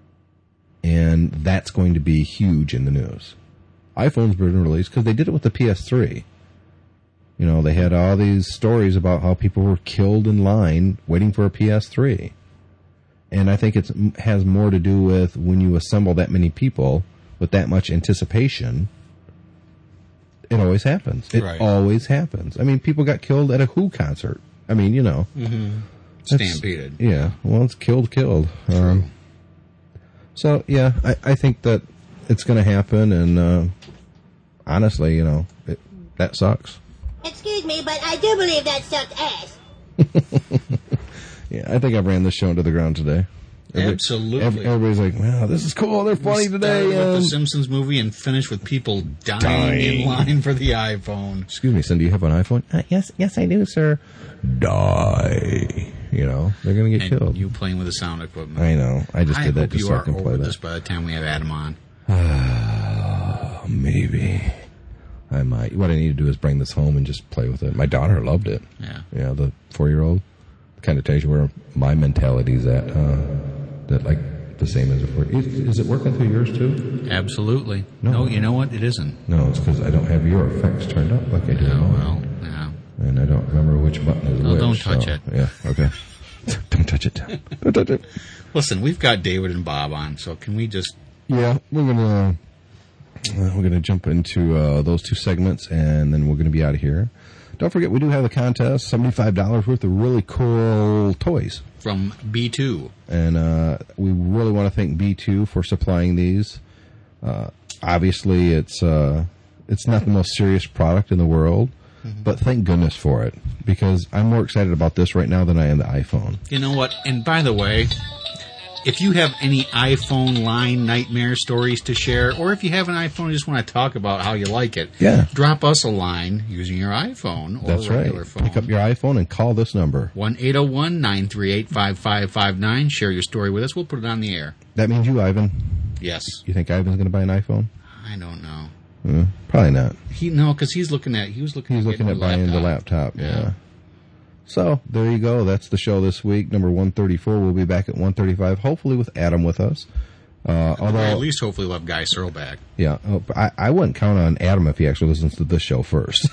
And that's going to be huge in the news. iPhone's been released because they did it with the P S three. You know, they had all these stories about how people were killed in line waiting for a P S three. And I think it has more to do with when you assemble that many people with that much anticipation, it always happens. It right. always happens. I mean, people got killed at a Who concert. I mean, you know. Mm-hmm. Stampeded. Yeah. Well, it's killed, killed. Um, so, yeah, I, I think that it's going to happen. And uh, honestly, you know, it, that sucks. Excuse me, but I do believe that sucked ass. Yeah, I think I ran this show into the ground today. Every, Absolutely. Every, everybody's like, wow, this is cool. They're funny we today. With um, the Simpsons movie and finish with people dying, dying in line for the iPhone. Excuse me, son, do you have an iPhone? Uh, yes, yes, I do, sir. Die. You know, they're going to get and killed. You playing with the sound equipment. I know. I just I did that hope just you so are I can over play this that. by the time we have Adam on. Uh, maybe. I might. What I need to do is bring this home and just play with it. My daughter loved it. Yeah. Yeah, the four-year-old. Kind of tells you where my mentality's at. Uh, that, like, the same as before. Is, is it working through yours, too? Absolutely. No, no you know what? It isn't. No, it's because I don't have your effects turned up like I do. Oh, well, yeah. And I don't remember which button is no, which. don't touch so, it. Yeah, okay. Don't touch it. Don't touch it. Listen, we've got David and Bob on, so can we just... Yeah, we're going to... Uh, we're going to jump into uh, those two segments, and then we're going to be out of here. Don't forget, we do have the contest, seventy-five dollars worth of really cool toys. From B two. And uh, we really want to thank B two for supplying these. Uh, obviously, it's uh, it's not the most serious product in the world, mm-hmm. but thank goodness for it, because I'm more excited about this right now than I am the iPhone. You know what? And by the way... If you have any iPhone line nightmare stories to share, or if you have an iPhone and just want to talk about how you like it, yeah. drop us a line using your iPhone or That's regular right. phone. Pick up your iPhone and call this number. one eight zero one, nine three eight, five five five nine. Share your story with us. We'll put it on the air. That means you, Ivan. Yes. You think Ivan's going to buy an iPhone? I don't know. Mm, probably not. He No, because he's looking at, he was looking He's at, looking at buying laptop. the laptop, yeah. yeah. So, there you go. That's the show this week, number one thirty-four. We'll be back at one thirty-five, hopefully with Adam with us. Uh, although, at least hopefully we'll have Guy Searle back. Yeah. Oh, I, I wouldn't count on Adam if he actually listens to this show first.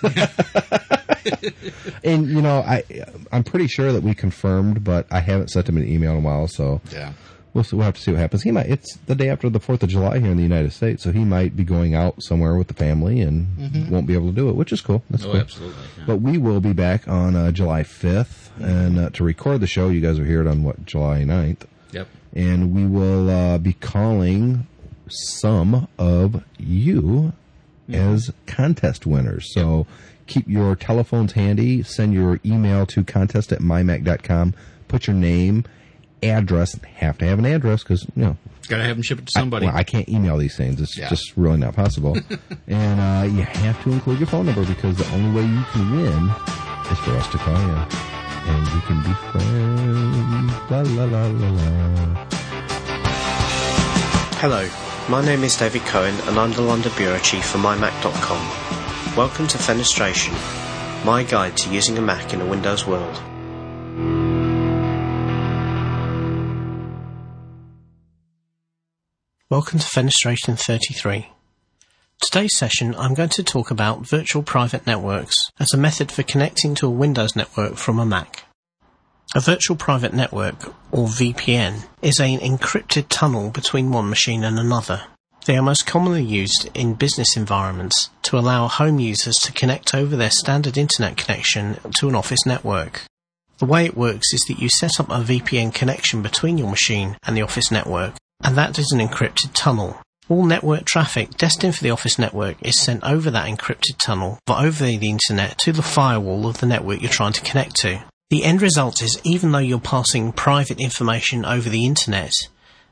And, you know, I, I'm pretty sure that we confirmed, but I haven't sent him an email in a while, so yeah. we'll, see, we'll have to see what happens. He might. It's the day after the fourth of July here in the United States, so he might be going out somewhere with the family and mm-hmm. won't be able to do it, which is cool. That's oh, cool. absolutely. Yeah. But we will be back on uh, July fifth, and uh, to record the show, you guys will hear it on, what, July ninth. Yep. And we will uh, be calling some of you mm-hmm. as contest winners. So yep. keep your telephones handy. Send your email to contest at my mac dot com. Put your name, address. Have to have an address because, you know. Got to have them ship it to somebody. I, well, I can't email these things. It's yeah. just really not possible. And uh, you have to include your phone number because the only way you can win is for us to call you. And we can be friends. La la la la la. Hello, my name is David Cohen and I'm the London Bureau Chief for my mac dot com. Welcome to Fenestration, my guide to using a Mac in a Windows world. Welcome to Fenestration thirty-three. Today's session I'm going to talk about virtual private networks as a method for connecting to a Windows network from a Mac. A virtual private network, or V P N, is an encrypted tunnel between one machine and another. They are most commonly used in business environments to allow home users to connect over their standard internet connection to an office network. The way it works is that you set up a V P N connection between your machine and the office network, and that is an encrypted tunnel. All network traffic destined for the office network is sent over that encrypted tunnel, but over the internet to the firewall of the network you're trying to connect to. The end result is, even though you're passing private information over the internet,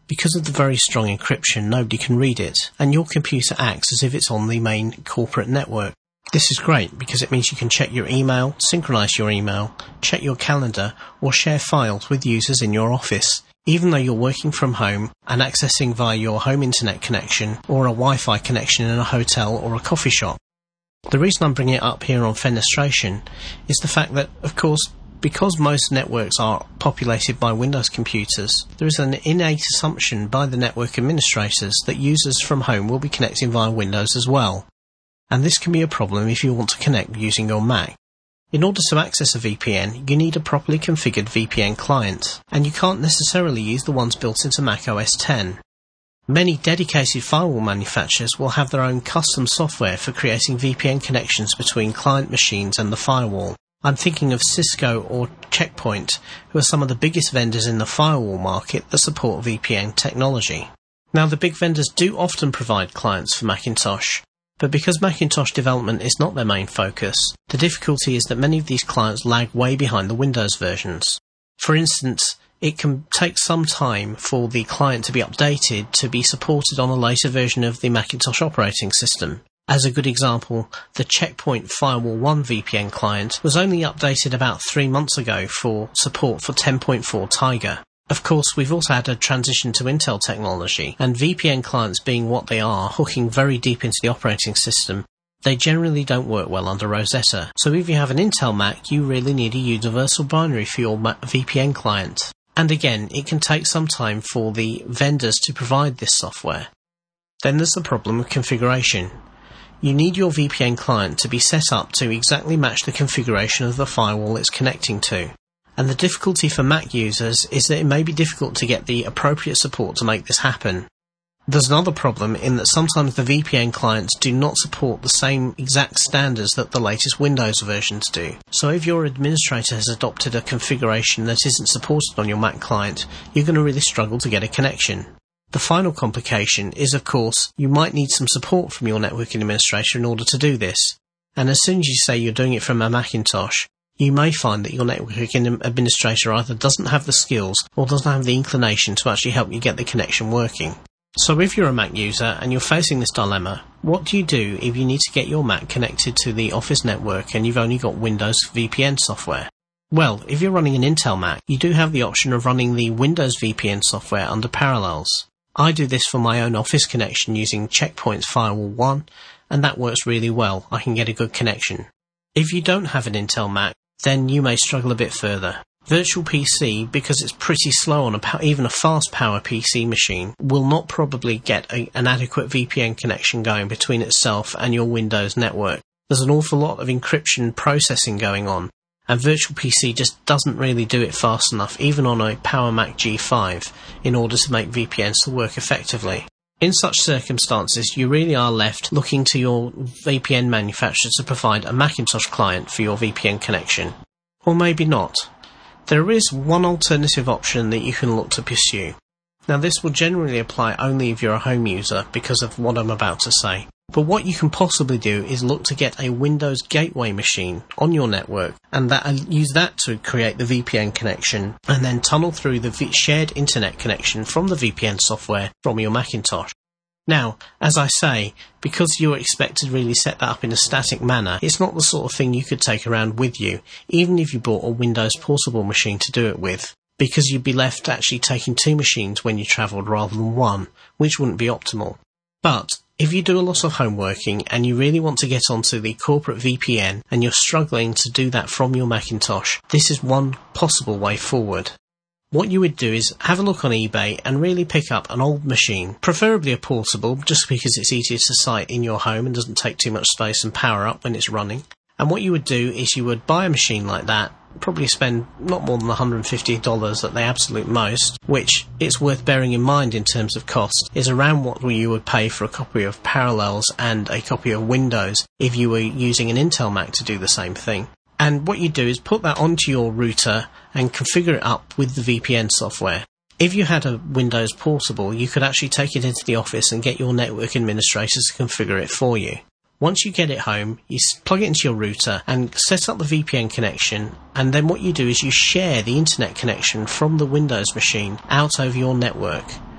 Because of the very strong encryption, nobody can read it, and your computer acts as if it's on the main corporate network. This is great because it means you can check your email, synchronize your email, check your calendar, or share files with users in your office, even though you're working from home and accessing via your home internet connection or a Wi-Fi connection in a hotel or a coffee shop. The reason I'm bringing it up here on Fenestration is the fact that, of course, because most networks are populated by Windows computers, there is an innate assumption by the network administrators that users from home will be connecting via Windows as well. And this can be a problem if you want to connect using your Mac. In order to access a V P N, you need a properly configured V P N client, and you can't necessarily use the ones built into Mac O S ten. Many dedicated firewall manufacturers will have their own custom software for creating V P N connections between client machines and the firewall. I'm thinking of Cisco or Check Point, who are some of the biggest vendors in the firewall market that support V P N technology. Now, the big vendors do often provide clients for Macintosh, but because Macintosh development is not their main focus, the difficulty is that many of these clients lag way behind the Windows versions. For instance, it can take some time for the client to be updated to be supported on a later version of the Macintosh operating system. As a good example, the Check Point Firewall one V P N client was only updated about three months ago for support for ten point four Tiger. Of course, we've also had a transition to Intel technology, and V P N clients being what they are, hooking very deep into the operating system, they generally don't work well under Rosetta. So if you have an Intel Mac, you really need a universal binary for your V P N client. And again, it can take some time for the vendors to provide this software. Then there's the problem of configuration. You need your V P N client to be set up to exactly match the configuration of the firewall it's connecting to. And the difficulty for Mac users is that it may be difficult to get the appropriate support to make this happen. There's another problem in that sometimes the V P N clients do not support the same exact standards that the latest Windows versions do. So if your administrator has adopted a configuration that isn't supported on your Mac client, you're going to really struggle to get a connection. The final complication is, of course, you might need some support from your networking administrator in order to do this. And as soon as you say you're doing it from a Macintosh, you may find that your networking administrator either doesn't have the skills or doesn't have the inclination to actually help you get the connection working. So if you're a Mac user and you're facing this dilemma, what do you do if you need to get your Mac connected to the Office network and you've only got Windows V P N software? Well, if you're running an Intel Mac, you do have the option of running the Windows V P N software under Parallels. I do this for my own Office connection using Check Point's Firewall one, and that works really well. I can get a good connection. If you don't have an Intel Mac, then you may struggle a bit further. Virtual P C, because it's pretty slow on a pow- even a fast power P C machine, will not probably get a, an adequate V P N connection going between itself and your Windows network. There's an awful lot of encryption processing going on, and Virtual P C just doesn't really do it fast enough, even on a Power Mac G five, in order to make V P Ns to work effectively. In such circumstances, you really are left looking to your V P N manufacturer to provide a Macintosh client for your V P N connection. Or maybe not. There is one alternative option that you can look to pursue. Now, this will generally apply only if you're a home user because of what I'm about to say. But what you can possibly do is look to get a Windows gateway machine on your network and that, and use that to create the V P N connection and then tunnel through the v- shared internet connection from the V P N software from your Macintosh. Now, as I say, because you're expected to really set that up in a static manner, it's not the sort of thing you could take around with you, even if you bought a Windows portable machine to do it with, because you'd be left actually taking two machines when you travelled rather than one, which wouldn't be optimal. But if you do a lot of homeworking and you really want to get onto the corporate V P N and you're struggling to do that from your Macintosh, this is one possible way forward. What you would do is have a look on eBay and really pick up an old machine, preferably a portable, just because it's easier to site in your home and doesn't take too much space and power up when it's running. And what you would do is you would buy a machine like that, probably spend not more than one hundred fifty dollars at the absolute most, which it's worth bearing in mind in terms of cost, is around what you would pay for a copy of Parallels and a copy of Windows if you were using an Intel Mac to do the same thing. And what you do is put that onto your router and configure it up with the V P N software. If you had a Windows portable, you could actually take it into the office and get your network administrators to configure it for you. Once you get it home, you plug it into your router and set up the V P N connection, and then what you do is you share the internet connection from the Windows machine out over your network.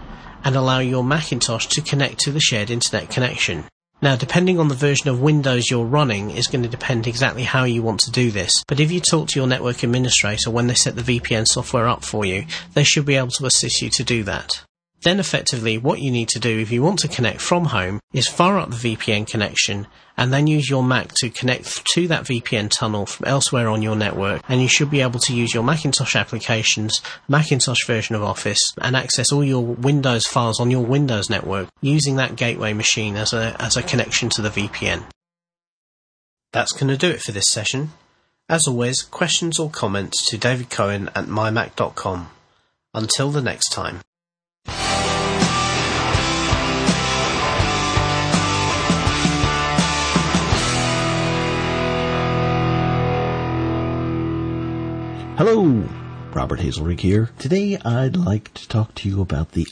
and allow your Macintosh to connect to the shared internet connection. Now, depending on the version of Windows you're running is going to depend exactly how you want to do this, but if you talk to your network administrator when they set the V P N software up for you, they should be able to assist you to do that. Then effectively what you need to do if you want to connect from home is fire up the V P N connection and then use your Mac to connect to that V P N tunnel from elsewhere on your network, and you should be able to use your Macintosh applications, Macintosh version of Office, and access all your Windows files on your Windows network using that gateway machine as a, as a connection to the V P N. That's going to do it for this session. As always, questions or comments to David Cohen at my mac dot com. Until the next time. Hello, Robert Hazelrig here. Today I'd like to talk to you about the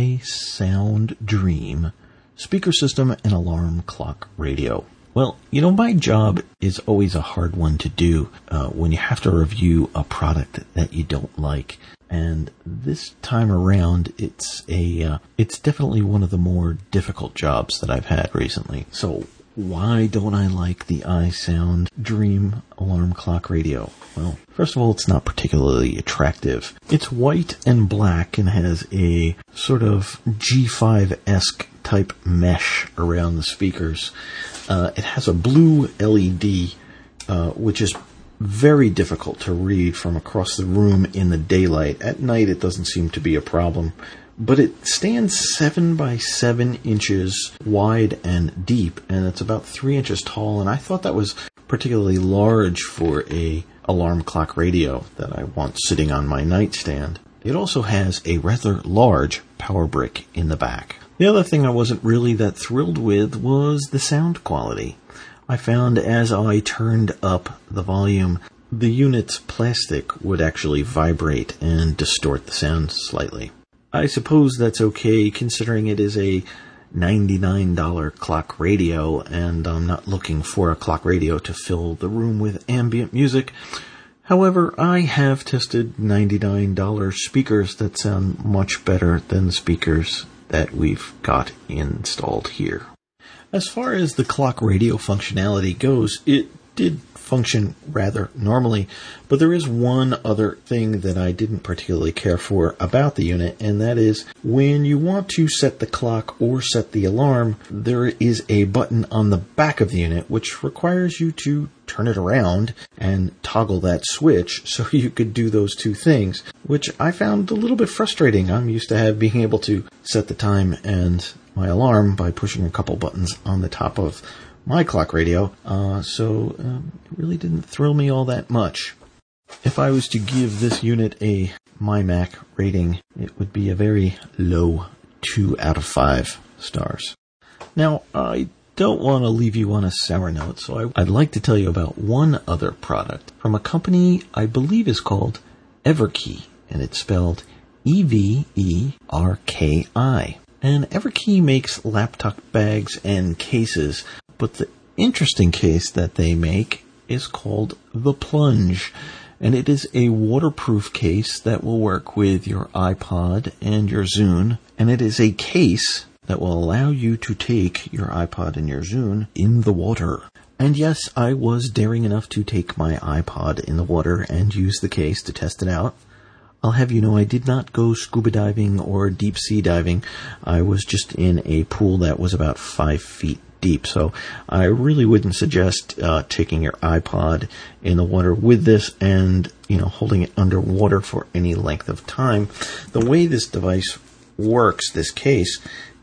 iSound Dream speaker system and alarm clock radio. Well, you know, my job is always a hard one to do uh, when you have to review a product that you don't like. And this time around, it's a uh, it's definitely one of the more difficult jobs that I've had recently. So why don't I like the iSound Dream alarm clock radio? Well, first of all, it's not particularly attractive. It's white and black and has a sort of G five-esque type mesh around the speakers. Uh, it has a blue L E D, uh, which is very difficult to read from across the room in the daylight. At night, it doesn't seem to be a problem. But it stands seven by seven inches wide and deep, and it's about three inches tall, and I thought that was particularly large for a alarm clock radio that I want sitting on my nightstand. It also has a rather large power brick in the back. The other thing I wasn't really that thrilled with was the sound quality. I found as I turned up the volume, the unit's plastic would actually vibrate and distort the sound slightly. I suppose that's okay considering it is a ninety-nine dollars clock radio and I'm not looking for a clock radio to fill the room with ambient music. However, I have tested ninety-nine dollars speakers that sound much better than the speakers that we've got installed here. As far as the clock radio functionality goes, it did function rather normally, but there is one other thing that I didn't particularly care for about the unit, and that is when you want to set the clock or set the alarm, there is a button on the back of the unit which requires you to turn it around and toggle that switch so you could do those two things, which I found a little bit frustrating. I'm used to have being able to set the time and my alarm by pushing a couple buttons on the top of my clock radio, uh, so um, it really didn't thrill me all that much. If I was to give this unit a MyMac rating, it would be a very low two out of five stars. Now, I don't want to leave you on a sour note, so I, I'd like to tell you about one other product from a company I believe is called Everkey, and it's spelled E V E R K I. And Everkey makes laptop bags and cases, but the interesting case that they make is called the Plunge, and it is a waterproof case that will work with your iPod and your Zune, and it is a case that will allow you to take your iPod and your Zune in the water. And yes, I was daring enough to take my iPod in the water and use the case to test it out. I'll have you know I did not go scuba diving or deep sea diving. I was just in a pool that was about five feet deep. So I really wouldn't suggest uh, taking your iPod in the water with this and, you know, holding it underwater for any length of time. The way this device works, this case,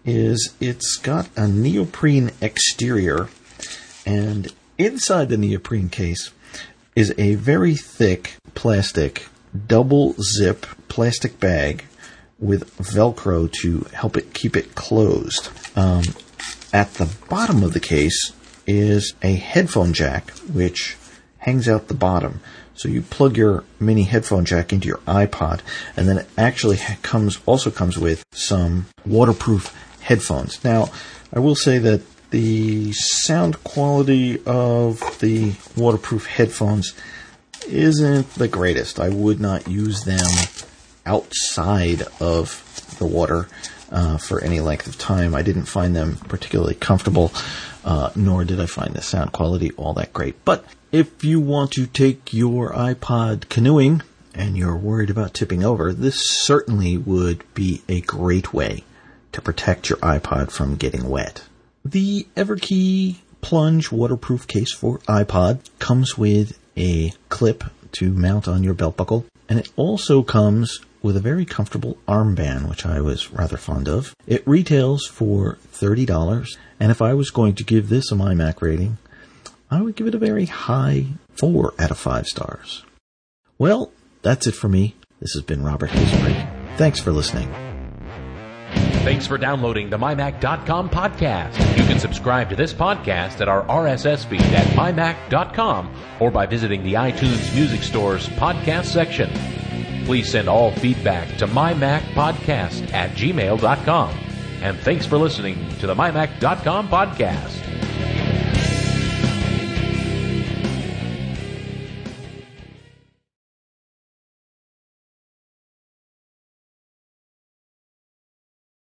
is it's got a neoprene exterior, and inside the neoprene case is a very thick plastic double zip plastic bag with Velcro to help it keep it closed. Um, at the bottom of the case is a headphone jack which hangs out the bottom. So you plug your mini headphone jack into your iPod, and then it actually comes also comes with some waterproof headphones. Now, I will say that the sound quality of the waterproof headphones isn't the greatest. I would not use them outside of the water uh, for any length of time. I didn't find them particularly comfortable, uh, nor did I find the sound quality all that great. But if you want to take your iPod canoeing and you're worried about tipping over, this certainly would be a great way to protect your iPod from getting wet. The Everkey Plunge waterproof case for iPod comes with a clip to mount on your belt buckle, and it also comes with a very comfortable armband, which I was rather fond of. It retails for thirty dollars, and if I was going to give this a MyMac rating, I would give it a very high four out of five stars. Well, that's it for me. This has been Robert Hazelrigg. Thanks for listening. Thanks for downloading the My Mac dot com podcast. You can subscribe to this podcast at our R S S feed at My Mac dot com or by visiting the iTunes Music Store's podcast section. Please send all feedback to my mac podcast at gmail dot com. And thanks for listening to the My Mac dot com podcast.